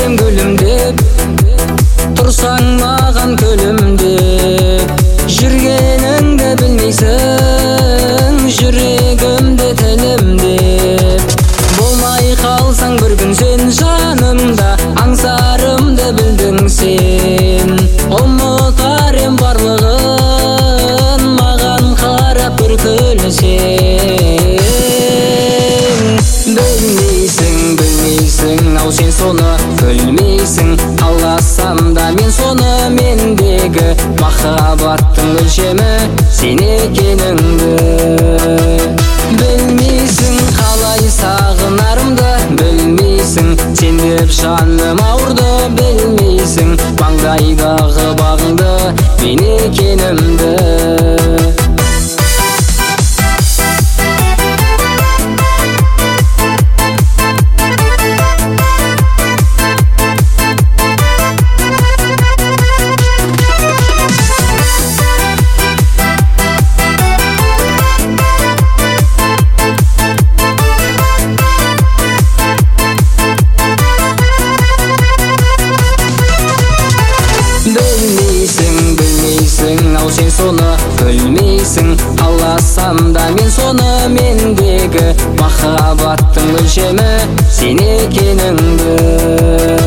келем күлімдеп, тұрсаң маған күлімдеп. Жүргеніңді білмейсің, жүрегімді тілімдеп. Болмай қалсаң бір күн сен жанымда, аңсарымды білдің сен. Ұмытар ем барлығын, маған қарап бір күлсең. Білмейсің, ау сен соны білмейсің. Аласам да мен соны, мендегі махаббаттың өлшемі сен екеніңді. Білмейсің қалай сағынарымды, білмейсің сен деп жаным ауырды. Білмейсің маңдайдағы бағыңды, мен екенімді. Білмейсің, ау сен соны білмейсің. Аласам да мен соны, мендегі махаббаттың өлшемі сен екеніңді.